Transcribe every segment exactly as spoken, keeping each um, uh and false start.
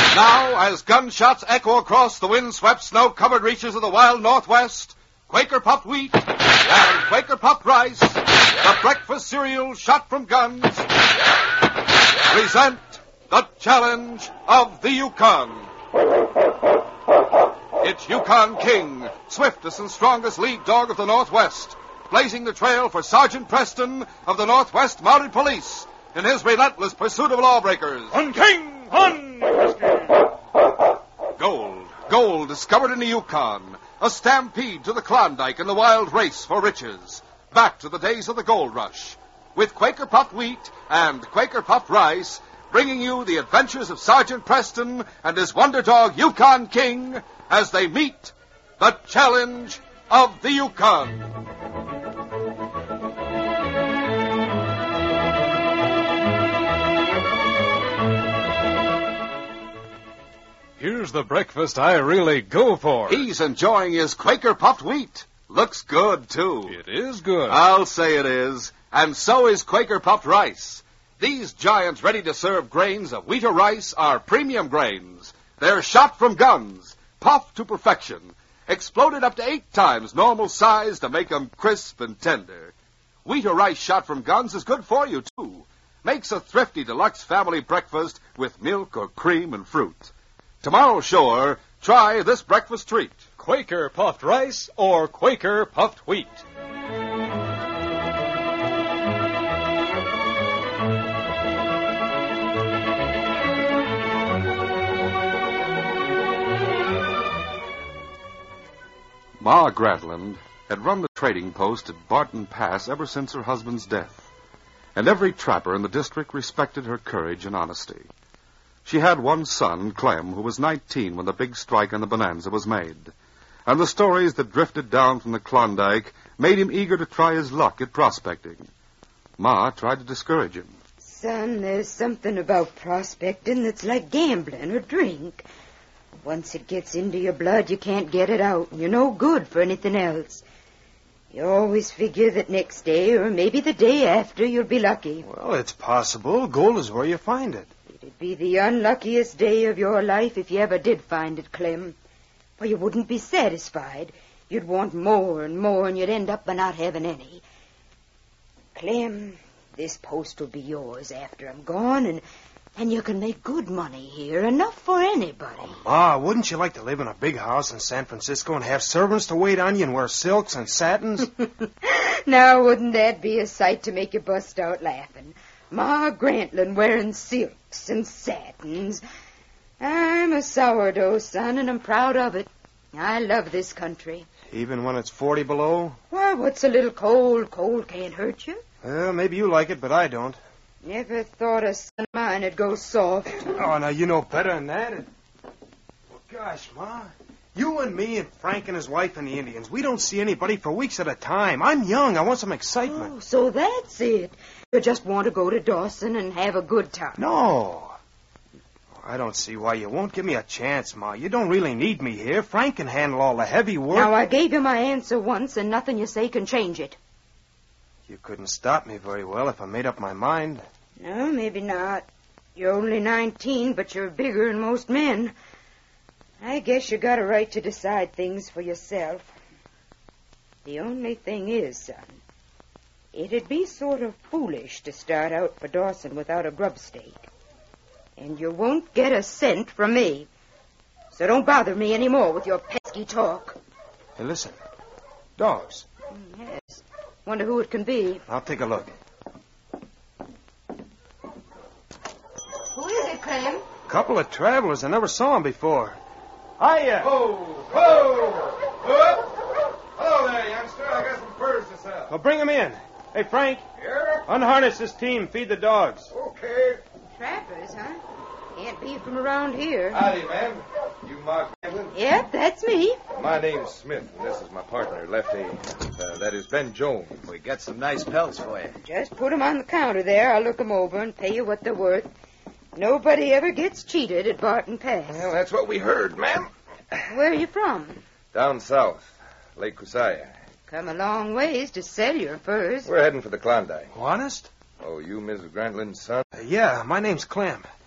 Now, as gunshots echo across the wind-swept, snow-covered reaches of the wild Northwest, Quaker Puffed Wheat and Quaker Puffed Rice, the breakfast cereal shot from guns, present the challenge of the Yukon. It's Yukon King, swiftest and strongest lead dog of the Northwest, blazing the trail for Sergeant Preston of the Northwest Mounted Police in his relentless pursuit of lawbreakers. On King! On! Gold. Gold discovered in the Yukon. A stampede to the Klondike and the wild race for riches. Back to the days of the gold rush. With Quaker Puffed Wheat and Quaker Puffed Rice, bringing you the adventures of Sergeant Preston and his wonder dog Yukon King as they meet the challenge of the Yukon. Here's the breakfast I really go for. He's enjoying his Quaker Puffed Wheat. Looks good, too. It is good. I'll say it is. And so is Quaker Puffed Rice. These giants ready-to-serve grains of wheat or rice are premium grains. They're shot from guns, puffed to perfection, exploded up to eight times normal size to make them crisp and tender. Wheat or rice shot from guns is good for you, too. Makes a thrifty deluxe family breakfast with milk or cream and fruit. Tomorrow, sure, try this breakfast treat. Quaker Puffed Rice or Quaker Puffed Wheat. Ma Gradland had run the trading post at Barton Pass ever since her husband's death, and every trapper in the district respected her courage and honesty. She had one son, Clem, who was nineteen when the big strike on the Bonanza was made. And the stories that drifted down from the Klondike made him eager to try his luck at prospecting. Ma tried to discourage him. Son, there's something about prospecting that's like gambling or drink. Once it gets into your blood, you can't get it out, and you're no good for anything else. You always figure that next day, or maybe the day after, you'll be lucky. Well, it's possible. Gold is where you find it. It'd be the unluckiest day of your life if you ever did find it, Clem. For you wouldn't be satisfied. You'd want more and more, and you'd end up by not having any. Clem, this post will be yours after I'm gone, and, and you can make good money here, enough for anybody. Oh, Ma, wouldn't you like to live in a big house in San Francisco and have servants to wait on you and wear silks and satins? Now, wouldn't that be a sight to make you bust out laughing? Ma Grantland wearing silks and satins. I'm a sourdough, son, and I'm proud of it. I love this country. Even when it's forty below? Why, what's a little cold? Cold can't hurt you. Well, maybe you like it, but I don't. Never thought a son of mine would go soft. Oh, now, you know better than that. It... Well, gosh, Ma, you and me and Frank and his wife and the Indians, we don't see anybody for weeks at a time. I'm young. I want some excitement. Oh, so that's it. You just want to go to Dawson and have a good time. No. I don't see why you won't give me a chance, Ma. You don't really need me here. Frank can handle all the heavy work. Now, I gave you my answer once, and nothing you say can change it. You couldn't stop me very well if I made up my mind. No, maybe not. You're only nineteen, but you're bigger than most men. I guess you got a right to decide things for yourself. The only thing is, son, it'd be sort of foolish to start out for Dawson without a grub stake. And you won't get a cent from me. So don't bother me anymore with your pesky talk. Hey, listen. Dogs. Yes. Wonder who it can be. I'll take a look. Who is it, Clem? Couple of travelers. I never saw them before. Hiya. Ho, ho, ho. Hello there, youngster. I got some furs to sell. Well, bring them in. Hey, Frank. Here? Unharness this team. Feed the dogs. Okay. Trappers, huh? Can't be from around here. Howdy, ma'am. You Mark Hamlin? Yep, that's me. My name's Smith, and this is my partner, Lefty. Uh, that is Ben Jones. We got some nice pelts for you. Just put 'em on the counter there. I'll look 'em over and pay you what they're worth. Nobody ever gets cheated at Barton Pass. Well, that's what we heard, ma'am. Where are you from? Down south, Lake Kusaya. Come a long ways to sell your furs. We're heading for the Klondike. Honest? Oh, you Missus Grantland's son? Uh, yeah, my name's Clem.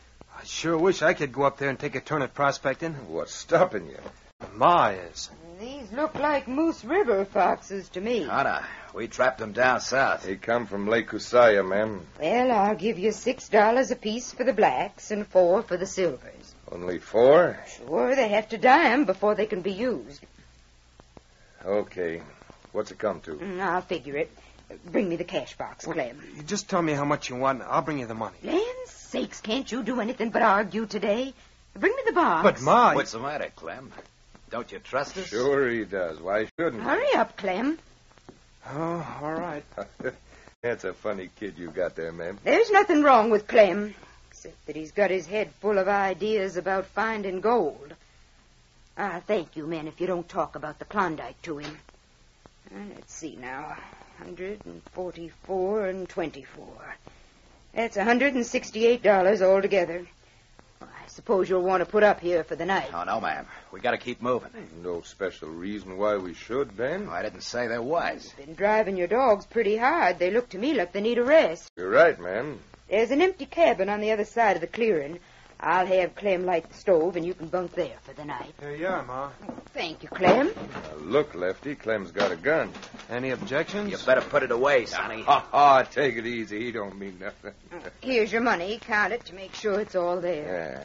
I sure wish I could go up there and take a turn at prospecting. What's stopping you? Ma is. These look like Moose River foxes to me. Anna, we trapped them down south. He come from Lake Kusaya, ma'am. Well, I'll give you six dollars apiece for the blacks and four for the silvers. Only four? Sure, they have to dye 'em before they can be used. Okay. What's it come to? Mm, I'll figure it. Bring me the cash box, Clem. You just tell me how much you want, and I'll bring you the money. Land's sakes, can't you do anything but argue today? Bring me the box. But, Ma... What's the matter, Clem? Don't you trust us? Sure he does. Why shouldn't he? Hurry up, Clem. Oh, all right. That's a funny kid you got there, ma'am. There's nothing wrong with Clem, except that he's got his head full of ideas about finding gold. Ah, thank you, men, if you don't talk about the Klondike to him. Uh, let's see now. one hundred forty-four and twenty-four. That's one hundred sixty-eight dollars altogether. Well, I suppose you'll want to put up here for the night. Oh, no, ma'am. We got to keep moving. No special reason why we should, Ben. I didn't say there was. Been driving your dogs pretty hard. They look to me like they need a rest. You're right, ma'am. There's an empty cabin on the other side of the clearing. I'll have Clem light the stove, and you can bunk there for the night. Here you are, Ma. Thank you, Clem. Now, look, Lefty, Clem's got a gun. Any objections? You better put it away, Sonny. Ha ha, take it easy. He don't mean nothing. Here's your money. Count it to make sure it's all there. Yeah.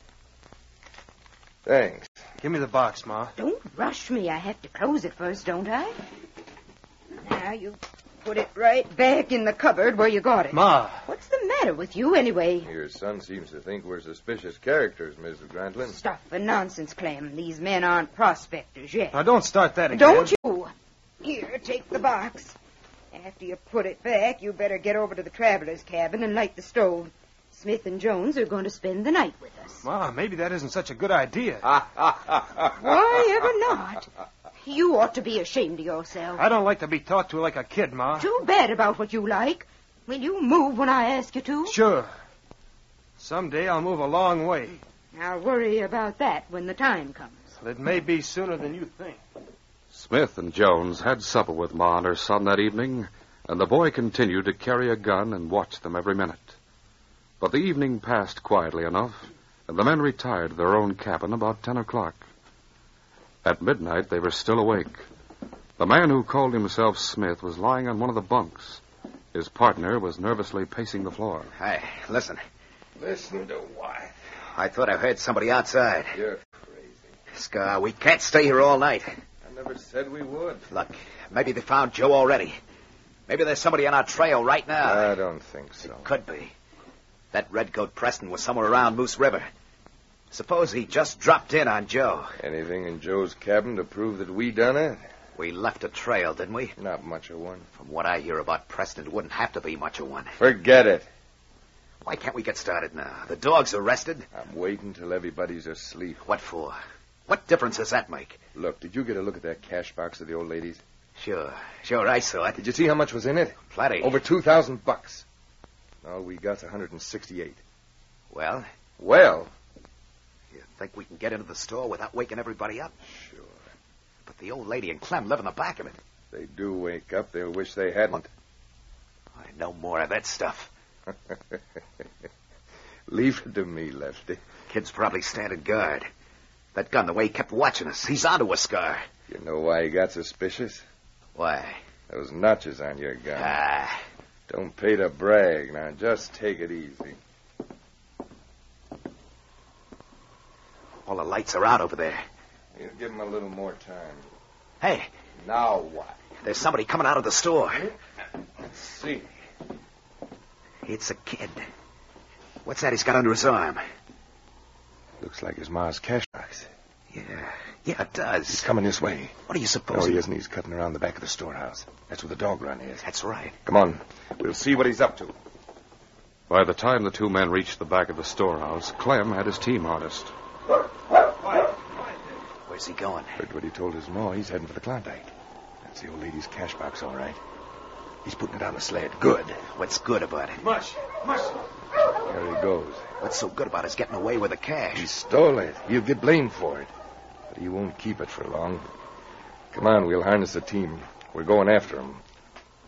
Thanks. Give me the box, Ma. Don't rush me. I have to close it first, don't I? Now, you put it right back in the cupboard where you got it. Ma. What's the matter with you, anyway? Your son seems to think we're suspicious characters, Missus Grantlin. Stuff and nonsense, Clem. These men aren't prospectors yet. Now, don't start that again. Don't you? Here, take the box. After you put it back, you better get over to the traveler's cabin and light the stove. Smith and Jones are going to spend the night with us. Ma, maybe that isn't such a good idea. Why ever not? You ought to be ashamed of yourself. I don't like to be talked to like a kid, Ma. Too bad about what you like. Will you move when I ask you to? Sure. Someday I'll move a long way. I'll worry about that when the time comes. It may be sooner than you think. Smith and Jones had supper with Ma and her son that evening, and the boy continued to carry a gun and watch them every minute. But the evening passed quietly enough, and the men retired to their own cabin about ten o'clock. At midnight, they were still awake. The man who called himself Smith was lying on one of the bunks. His partner was nervously pacing the floor. Hey, listen. Listen to what? I thought I heard somebody outside. You're crazy. Scar, we can't stay here all night. I never said we would. Look, maybe they found Joe already. Maybe there's somebody on our trail right now. I don't think so. Could be. That redcoat Preston was somewhere around Moose River. Suppose he just dropped in on Joe. Anything in Joe's cabin to prove that we done it? We left a trail, didn't we? Not much of one. From what I hear about Preston, it wouldn't have to be much of one. Forget it. Why can't we get started now? The dog's arrested. I'm waiting till everybody's asleep. What for? What difference does that make? Look, did you get a look at that cash box of the old lady's? Sure. Sure, I saw it. Did you see how much was in it? Plenty. Over two thousand bucks. All we got's one hundred sixty-eight. Well? Well? You think we can get into the store without waking everybody up? Sure. But the old lady and Clem live in the back of it. If they do wake up, they'll wish they hadn't. I know more of that stuff. Leave it to me, Lefty. Kid's probably standing guard. That gun, the way he kept watching us, he's onto us, Scar. You know why he got suspicious? Why? Those notches on your gun. Ah. Don't pay to brag. Now, just take it easy. All the lights are out over there. You give him a little more time. Hey, Now what? there's somebody coming out of the store. Let's see. It's a kid. What's that he's got under his arm? Looks like his ma's cash box. Yeah, yeah, it does. He's coming this way. What do you No, suppose? he isn't. He's cutting around the back of the storehouse. That's where the dog run is. That's right. Come on. We'll see what he's up to. By the time the two men reached the back of the storehouse, Clem had his team harnessed. Where's he going? Heard what he told his ma. He's heading for the Klondike. That's the old lady's cash box, all right. He's putting it on the sled. Good. What's good about it? Mush, mush. There he goes. What's so good about his getting away with the He cash? stole it. He'll get blamed for it. But he won't keep it for long. Come on, we'll harness the team. We're going after him.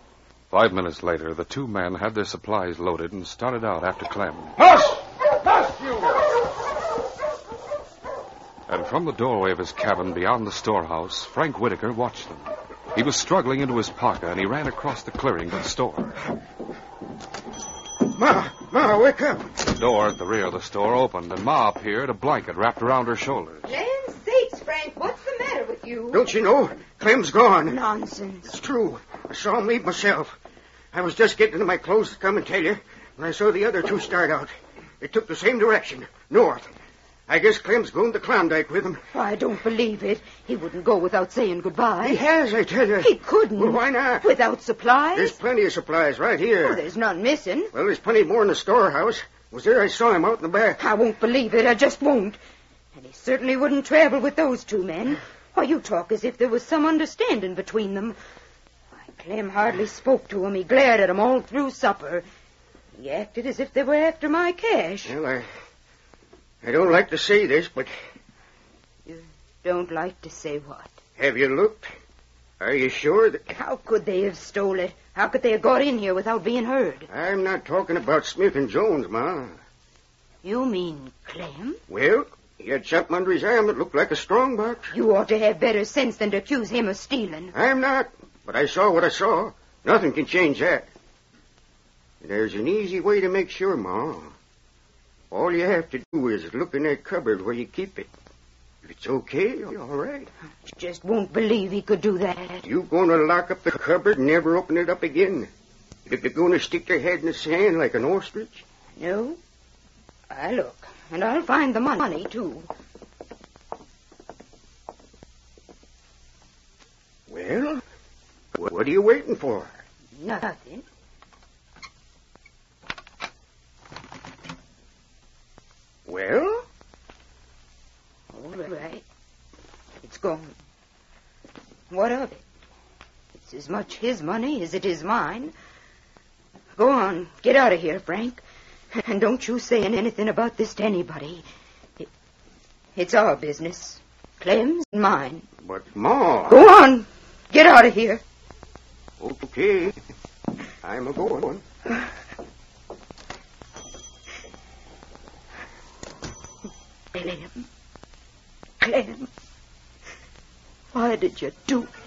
Five minutes later, the two men had their supplies loaded and started out after Clem. Hush! Hush! And from the doorway of his cabin beyond the storehouse, Frank Whitaker watched them. He was struggling into his parka, and he ran across the clearing to the store. Ma, Ma, wake up. The door at the rear of the store opened, and Ma appeared, a blanket wrapped around her shoulders. Land sakes, Frank, what's the matter with you? Don't you know? Clem's gone. Nonsense. It's true. I saw him leave myself. I was just getting into my clothes to come and tell you when I saw the other two start out. They took the same direction, north. I guess Clem's going to Klondike with him. I don't believe it. He wouldn't go without saying goodbye. He has, I tell you. He couldn't. Well, why not? Without supplies? There's plenty of supplies right here. Oh, there's none missing. Well, there's plenty more in the storehouse. Was there I saw him out in the back. I won't believe it. I just won't. And he certainly wouldn't travel with those two men. Why, you talk as if there was some understanding between them. Why, Clem hardly spoke to him. He glared at him all through supper. He acted as if they were after my cash. Well, I... I don't like to say this, but... You don't like to say what? Have you looked? Are you sure that... How could they have stole it? How could they have got in here without being heard? I'm not talking about Smith and Jones, Ma. You mean Clem? Well, he had something under his arm that looked like a strong box. You ought to have better sense than to accuse him of stealing. I'm not, but I saw what I saw. Nothing can change that. There's an easy way to make sure, Ma. All you have to do is look in that cupboard where you keep it. If it's okay, all right. You just won't believe he could do that. You going to lock up the cupboard and never open it up again? If you're going to stick your head in the sand like an ostrich? No. I look, and I'll find the money, too. Well, what are you waiting for? Nothing. Well? All right. It's gone. What of it? It's as much his money as it is mine. Go on. Get out of here, Frank. And don't you say anything about this to anybody. It, it's our business. Clem's and mine. But, Ma... Go on. Get out of here. Okay. I'm a-going. Clem. Clem. Why did you do it?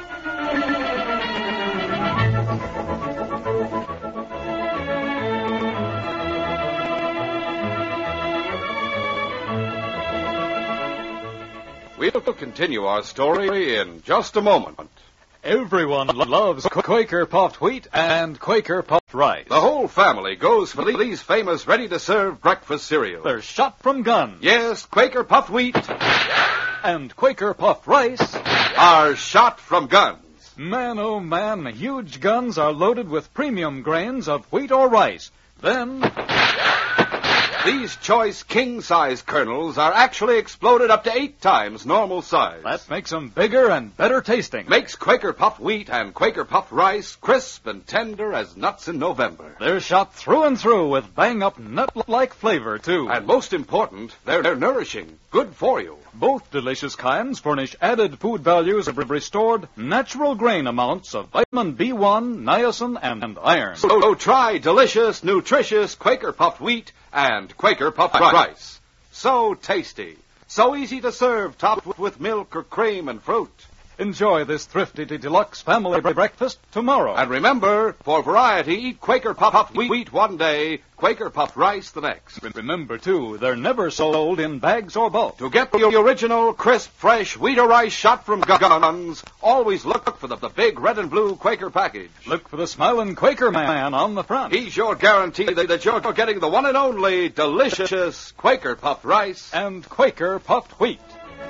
We'll continue our story in just a moment. Everyone loves Quaker puffed wheat and Quaker puffed rice. The whole family goes for these famous ready-to-serve breakfast cereals. They're shot from guns. Yes, Quaker puffed wheat And Quaker puffed rice are shot from guns. Man, oh man, huge guns are loaded with premium grains of wheat or rice. Then... These choice king-size kernels are actually exploded up to eight times normal size. that makes them bigger and better tasting. Makes Quaker puffed wheat and Quaker puffed rice crisp and tender as nuts in November. They're shot through and through with bang-up nut-like flavor, too. And most important, they're, they're nourishing, good for you. Both delicious kinds furnish added food values of restored natural grain amounts of vitamin B one, niacin, and, and iron. So, so try delicious, nutritious Quaker puffed wheat and Quaker puffed rice. So tasty, so easy to serve, topped with, with milk or cream and fruit. Enjoy this thrifty deluxe family breakfast tomorrow. And remember, for variety, eat Quaker puffed wheat one day, Quaker puffed rice the next. Remember, too, they're never sold in bags or bulk. To get the original, crisp, fresh wheat or rice shot from guns, always look for the, the big red and blue Quaker package. Look for the smiling Quaker man on the front. He's your guarantee that, that you're getting the one and only delicious Quaker puffed rice and Quaker puffed wheat.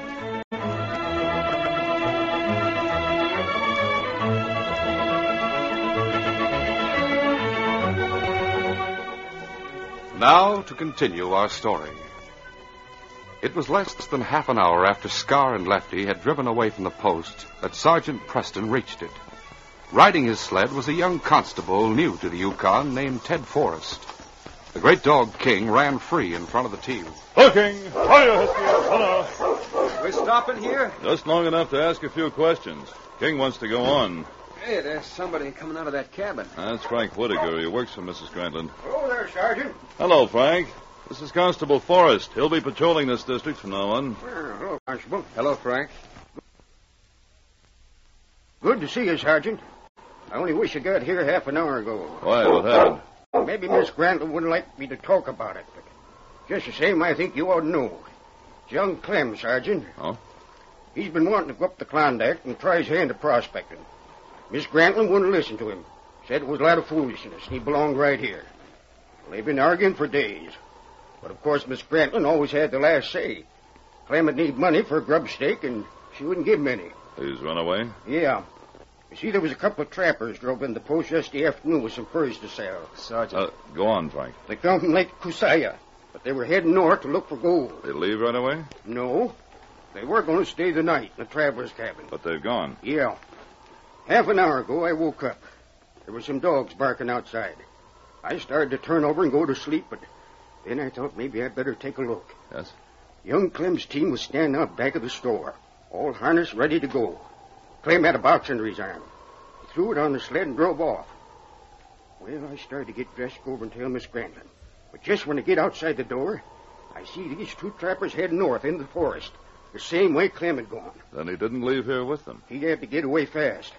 Now to continue our story. It was less than half an hour after Scar and Lefty had driven away from the post that Sergeant Preston reached it. Riding his sled was a young constable new to the Yukon named Ted Forrest. The great dog King ran free in front of the team. Looking! Hiya, Husky! We're stopping here? Just long enough to ask a few questions. King wants to go on. Hey, there's somebody coming out of that cabin. That's Frank Whitaker. He works for Missus Grantland. Hello there, Sergeant. Hello, Frank. This is Constable Forrest. He'll be patrolling this district from now on. Well, hello, Constable. Hello, Frank. Good to see you, Sergeant. I only wish you got here half an hour ago. Why? What happened? Maybe Miss Grantlin wouldn't like me to talk about it, but just the same, I think you ought to know. It's young Clem, Sergeant. Oh? He's been wanting to go up the Klondike and try his hand at prospecting. Miss Grantlin wouldn't listen to him. Said it was a lot of foolishness, and he belonged right here. Well, they've been arguing for days. But, of course, Miss Grantlin always had the last say. Clem would need money for a grub stake, and she wouldn't give him any. He's run away? Yeah. You see, there was a couple of trappers drove in the post yesterday afternoon with some furs to sell. Sergeant. Uh, go on, Frank. They come from Lake Kusaya, but they were heading north to look for gold. They leave right away? No. They were going to stay the night in the traveler's cabin. But they've gone. Yeah. Half an hour ago, I woke up. There were some dogs barking outside. I started to turn over and go to sleep, but then I thought maybe I'd better take a look. Yes? Young Clem's team was standing out back of the store, all harnessed, ready to go. Clem had a box under his arm. He threw it on the sled and drove off. Well, I started to get dressed, go over and tell Miss Grantlin. But just when I get outside the door, I see these two trappers heading north into the forest, the same way Clem had gone. Then he didn't leave here with them. He had to get away fast.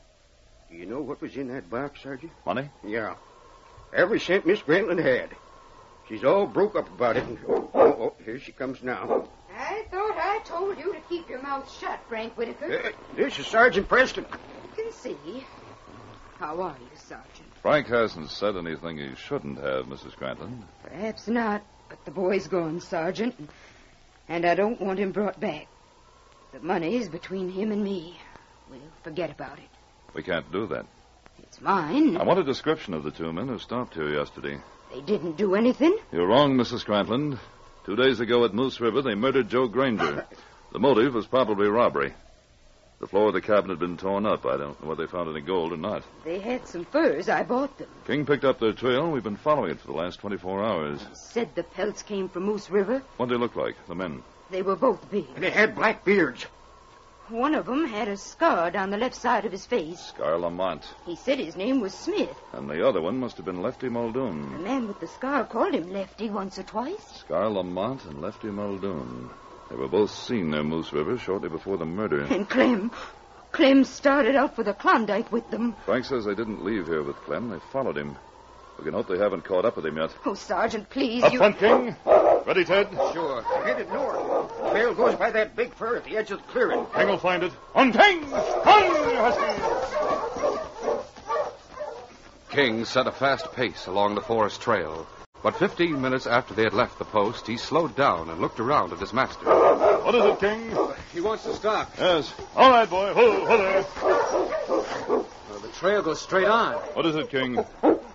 Do you know what was in that box, Sergeant? Money? Yeah. Every cent Miss Grantlin had. She's all broke up about it. And, oh, oh, oh, here she comes now. I thought I told you to keep your mouth shut, Frank Whitaker. Uh, this is Sergeant Preston. You can see. How are you, Sergeant? Frank hasn't said anything he shouldn't have, Missus Grantlin. Perhaps not, but the boy's gone, Sergeant, and, and I don't want him brought back. The money's between him and me. We'll forget about it. We can't do that. It's mine. I want a description of the two men who stopped here yesterday. They didn't do anything. You're wrong, Missus Grantlin. Two days ago at Moose River, they murdered Joe Granger. The motive was probably robbery. The floor of the cabin had been torn up. I don't know whether they found any gold or not. They had some furs. I bought them. King picked up their trail, and we've been following it for the last twenty-four hours. Said the pelts came from Moose River. What did they look like, the men? They were both big. And they had black beards. One of them had a scar down the left side of his face. Scar Lamont. He said his name was Smith. And the other one must have been Lefty The Muldoon. man with the scar called him Lefty once or twice. Scar Lamont and Lefty Muldoon. They were both seen near Moose River shortly before the murder. And Clem. Clem started out for the Klondike with them. Frank says they didn't leave here with Clem. They followed him. We can hope they haven't caught up with him yet. Oh, Sergeant, please, Up you... front, King. Ready, Ted? Sure. Headed north. The trail goes by that big fir at the edge of the clearing. King will find it. On King! On, Husky! King set a fast pace along the forest trail. But fifteen minutes after they had left the post, he slowed down and looked around at his master. What is it, King? He wants to stop. Yes. All right, boy. Ho, ho there. Well, the trail goes straight on. What is it, King?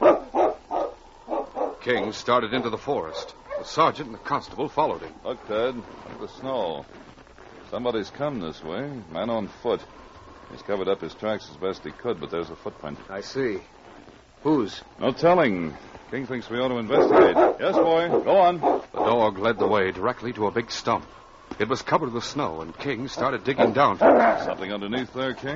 King started into the forest. The sergeant and the constable followed him. Look, Ted. Look at the snow. Somebody's come this way. Man on foot. He's covered up his tracks as best he could, but there's a footprint. I see. Whose? No telling. King thinks we ought to investigate. Yes, boy. Go on. The dog led the way directly to a big stump. It was covered with snow, and King started digging down for it. Something underneath there, King?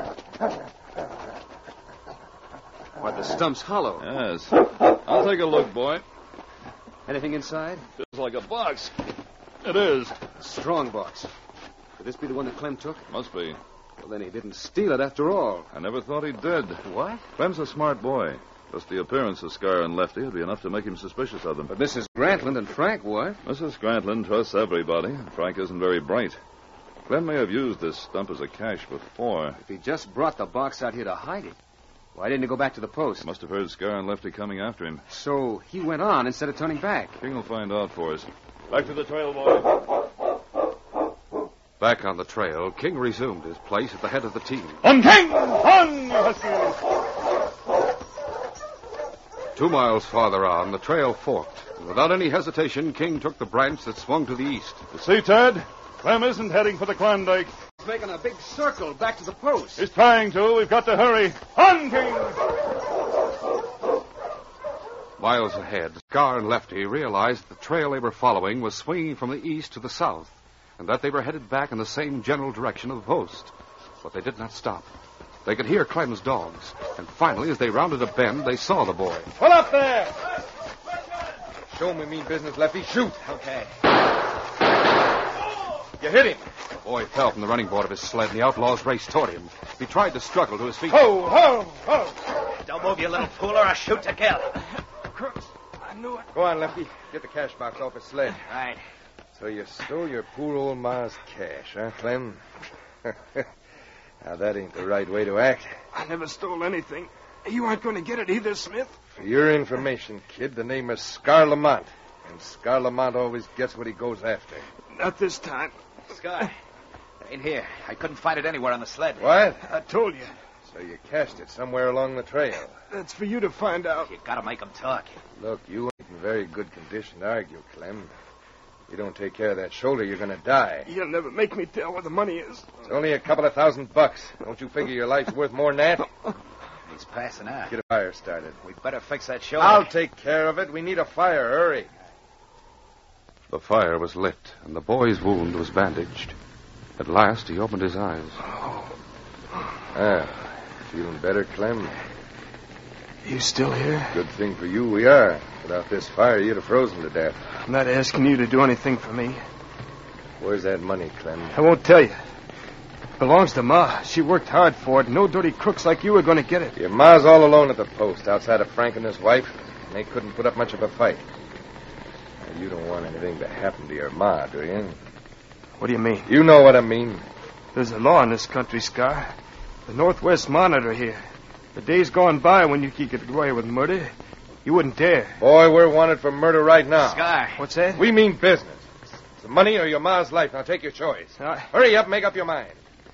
Why, the stump's hollow. Yes. I'll take a look, boy. Anything inside? Feels like a box. It is. A strong box. Could this be the one that Clem took? Must be. Well, then he didn't steal it after all. I never thought he did. What? Clem's a smart boy. Just the appearance of Scar and Lefty would be enough to make him suspicious of them. But Missus Grantland and Frank were. Missus Grantlin trusts everybody. Frank isn't very bright. Clem may have used this stump as a cache before. If he just brought the box out here to hide it, why didn't he go back to the post? He must have heard Scar and Lefty coming after him. So he went on instead of turning back. King will find out for us. Back to the trail, boy. Back on the trail, King resumed his place at the head of the team. On King! On, Husky! Two miles farther on, the trail forked. And without any hesitation, King took the branch that swung to the east. You see, Ted? Clem isn't heading for the Klondike. He's making a big circle back to the post. He's trying to. We've got to hurry. On, King! Miles ahead, Scar and Lefty realized the trail they were following was swinging from the east to the south, and that they were headed back in the same general direction of the post. But they did not stop. They could hear Clem's dogs, and finally, as they rounded a bend, they saw the boy. Pull up there! Show him we mean business, Lefty. Shoot. Okay. You hit him. The boy fell from the running board of his sled, and the outlaws raced toward him. He tried to struggle to his feet. Ho, ho, ho. Don't move, you little fool, or I'll shoot to kill. Crooks, I knew it. Go on, Lefty. Get the cash box off his sled. Right. So you stole your poor old ma's cash, huh, Clem? Now, that ain't the right way to act. I never stole anything. You aren't going to get it either, Smith. For your information, kid, the name is Scar Lamont. And Scar Lamont always gets what he goes after. Not this time. Scar, in here. I couldn't find it anywhere on the sled. What? I told you. So you cached it somewhere along the trail. That's for you to find out. You gotta make 'em talk. Look, you ain't in very good condition to argue, Clem. If you don't take care of that shoulder, you're going to die. You'll never make me tell where the money is. It's only a couple of thousand bucks. Don't you figure your life's worth more than that? He's passing out. Get a fire started. We'd better fix that shoulder. I'll take care of it. We need a fire. Hurry. The fire was lit, and the boy's wound was bandaged. At last, he opened his eyes. Ah, feeling better, Clem? You still here? Good thing for you we are. Without this fire, you'd have frozen to death. I'm not asking you to do anything for me. Where's that money, Clem? I won't tell you. It belongs to Ma. She worked hard for it. No dirty crooks like you are going to get it. Your ma's all alone at the post, outside of Frank and his wife, and they couldn't put up much of a fight. Now, you don't want anything to happen to your ma, do you? What do you mean? You know what I mean. There's a law in this country, Scar. The Northwest Monitor here. The days gone by when you could get away with murder. You wouldn't dare. Boy, we're wanted for murder right now. Scar. What's that? We mean business. It's the money or your ma's life. Now take your choice. I... Hurry up, make up your mind.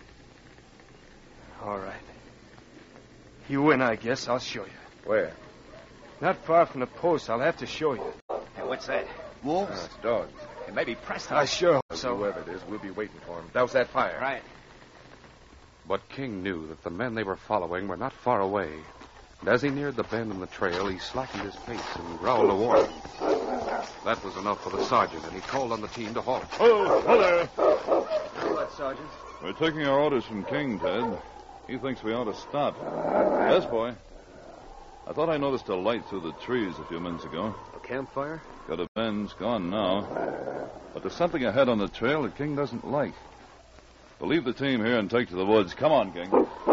All right. You win, I guess. I'll show you. Where? Not far from the post. I'll have to show you. Hey, what's that? Oh, Wolves? it's dogs. It may be Preston. I sure hope So so. whoever it is, we'll be waiting for him. Douse that fire. Right. But King knew that the men they were following were not far away. And as he neared the bend in the trail, he slackened his pace and growled a warning. That was enough for the sergeant, and he called on the team to halt. Oh, hello. What, Sergeant? We're taking our orders from King, Ted. He thinks we ought to stop. Yes, boy. I thought I noticed a light through the trees a few minutes ago. A campfire? Got a bend, it's gone now. But there's something ahead on the trail that King doesn't like. We'll leave the team here and take to the woods. Come on, King.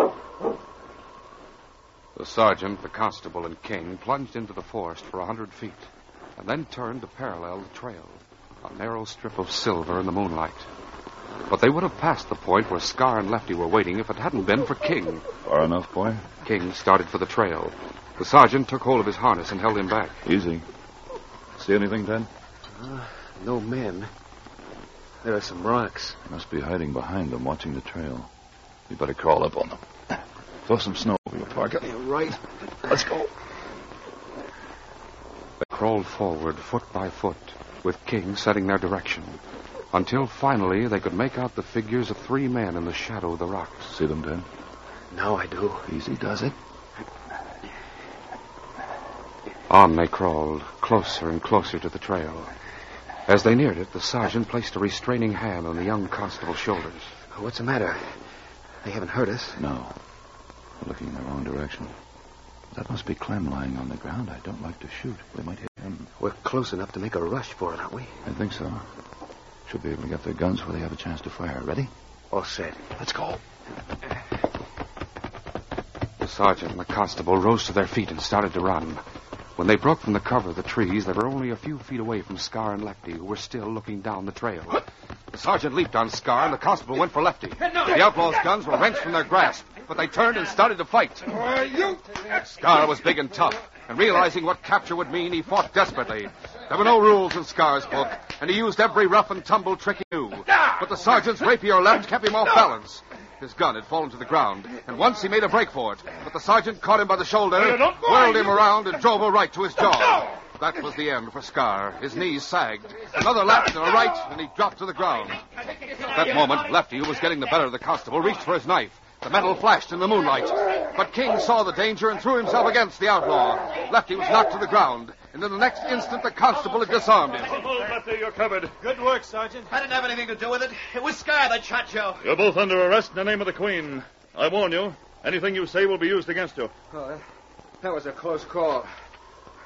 The sergeant, the constable, and King plunged into the forest for a hundred feet, and then turned to parallel the trail, a narrow strip of silver in the moonlight. But they would have passed the point where Scar and Lefty were waiting if it hadn't been for King. Far enough, boy? King started for the trail. The sergeant took hold of his harness and held him back. Easy. See anything, Ted? Uh, no men. There are some rocks. Must be hiding behind them, watching the trail. We better crawl up on them. Throw some snow over your parka. You're right. Let's go. They crawled forward, foot by foot, with King setting their direction, until finally they could make out the figures of three men in the shadow of the rocks. See them, Ted? Now I do. Easy does it. On they crawled, closer and closer to the trail. As they neared it, the sergeant placed a restraining hand on the young constable's shoulders. What's the matter? They haven't hurt us. No. We're looking in the wrong direction. That must be Clem lying on the ground. I don't like to shoot. We might hit him. We're close enough to make a rush for it, aren't we? I think so. Should be able to get their guns before they have a chance to fire. Ready? All set. Let's go. The sergeant and the constable rose to their feet and started to run. When they broke from the cover of the trees, they were only a few feet away from Scar and Lefty, who were still looking down the trail. The sergeant leaped on Scar, and the constable went for Lefty. The outlaws' guns were wrenched from their grasp, but they turned and started to fight. Scar was big and tough, and realizing what capture would mean, he fought desperately. There were no rules in Scar's book, and he used every rough and tumble trick he knew. But the sergeant's rapier left kept him off balance. His gun had fallen to the ground, and once he made a break for it, but the sergeant caught him by the shoulder, whirled him around, and drove a right to his jaw. That was the end for Scar. His knees sagged. Another left and a right, and he dropped to the ground. At that moment, Lefty, who was getting the better of the constable, reached for his knife. The metal flashed in the moonlight. But King saw the danger and threw himself against the outlaw. Lefty was knocked to the ground, and in the next instant, the constable had disarmed him. Lefty, you're covered. Good work, Sergeant. I didn't have anything to do with it. It was Scar that shot Joe. You're both under arrest in the name of the Queen. I warn you, anything you say will be used against you. Oh, that was a close call.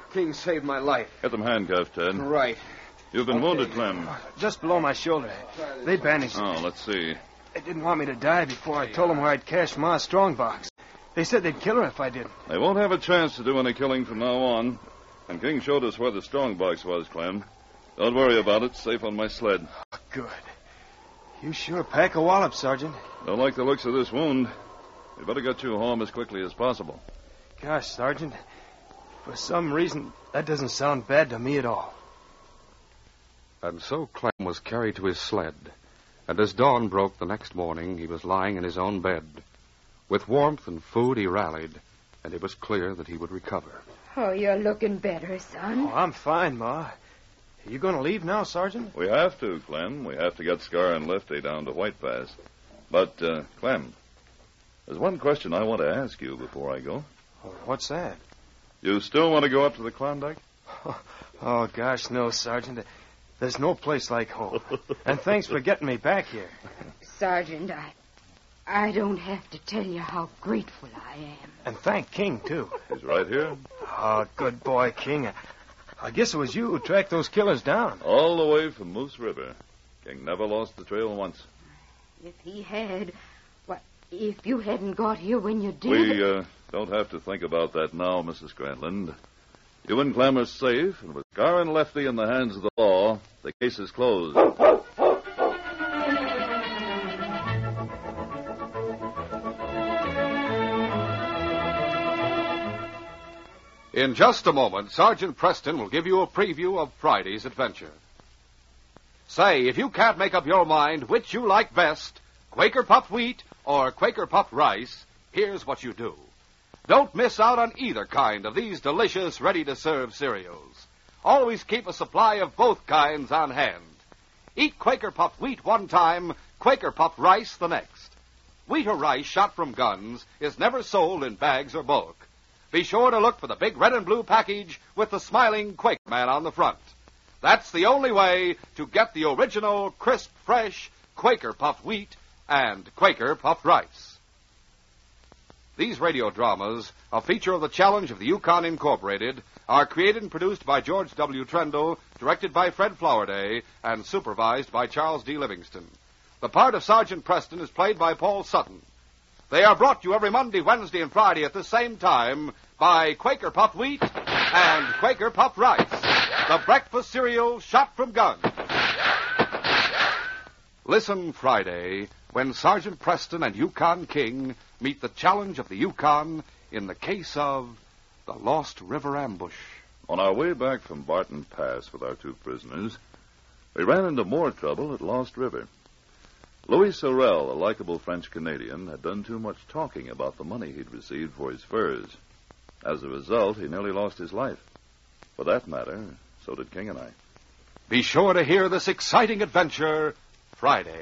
King saved my life. Get them handcuffed, Ted. Right. You've been wounded, Clem. Just below my shoulder. They bandaged me. Oh, let's see. They didn't want me to die before I told them where I'd cached Ma's strongbox. They said they'd kill her if I didn't. They won't have a chance to do any killing from now on. And King showed us where the strongbox was, Clem. Don't worry about it. Safe on my sled. Oh, good. You sure pack a wallop, Sergeant. Don't like the looks of this wound. We better get you home as quickly as possible. Gosh, Sergeant. For some reason, that doesn't sound bad to me at all. And so Clem was carried to his sled, and as dawn broke the next morning, he was lying in his own bed. With warmth and food, he rallied, and it was clear that he would recover. Oh, you're looking better, son. Oh, I'm fine, Ma. Are you going to leave now, Sergeant? We have to, Clem. We have to get Scar and Lefty down to White Pass. But, uh, Clem, there's one question I want to ask you before I go. Oh, what's that? You still want to go up to the Klondike? Oh, oh, gosh, no, Sergeant. There's no place like home. And thanks for getting me back here. Sergeant, I... I don't have to tell you how grateful I am. And thank King, too. He's right here. Oh, good boy, King. I, I guess it was you who tracked those killers down. All the way from Moose River. King never lost the trail once. If he had... What, if you hadn't got here when you did... We, uh, don't have to think about that now, Missus Grantland. You and Clem are safe, and with Scar and Lefty in the hands of the law, the case is closed. In just a moment, Sergeant Preston will give you a preview of Friday's adventure. Say, if you can't make up your mind which you like best, Quaker puffed wheat or Quaker puffed rice, here's what you do. Don't miss out on either kind of these delicious, ready-to-serve cereals. Always keep a supply of both kinds on hand. Eat Quaker puffed wheat one time, Quaker puffed rice the next. Wheat or rice shot from guns is never sold in bags or bulk. Be sure to look for the big red and blue package with the smiling Quaker man on the front. That's the only way to get the original, crisp, fresh Quaker puffed wheat and Quaker puffed rice. These radio dramas, a feature of the Challenge of the Yukon Incorporated, are created and produced by George W. Trendle, directed by Fred Flowerday, and supervised by Charles D. Livingston. The part of Sergeant Preston is played by Paul Sutton. They are brought to you every Monday, Wednesday, and Friday at the same time by Quaker puffed wheat and Quaker puffed rice, the breakfast cereal shot from guns. Listen Friday when Sergeant Preston and Yukon King meet the challenge of the Yukon in the case of the Lost River Ambush. On our way back from Barton Pass with our two prisoners, we ran into more trouble at Lost River. Louis Sorel, a likable French-Canadian, had done too much talking about the money he'd received for his furs. As a result, he nearly lost his life. For that matter, so did King and I. Be sure to hear this exciting adventure Friday.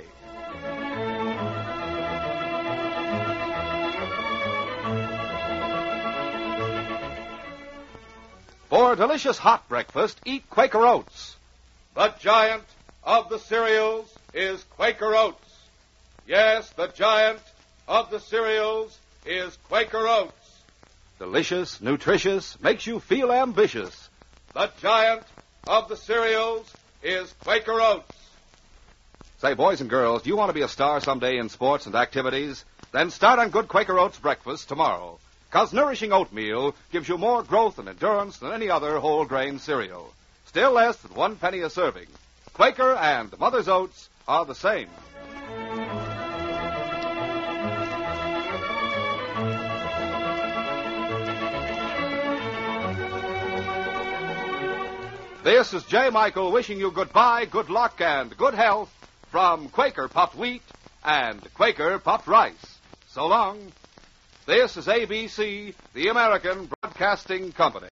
For a delicious hot breakfast, eat Quaker Oats. The giant of the cereals is Quaker Oats. Yes, the giant of the cereals is Quaker Oats. Delicious, nutritious, makes you feel ambitious. The giant of the cereals is Quaker Oats. Say, boys and girls, do you want to be a star someday in sports and activities? Then start on good Quaker Oats breakfast tomorrow. Because nourishing oatmeal gives you more growth and endurance than any other whole grain cereal. Still less than one penny a serving. Quaker and Mother's Oats are the same. This is J. Michael wishing you goodbye, good luck, and good health from Quaker puffed wheat and Quaker puffed rice. So long. This is A B C, the American Broadcasting Company.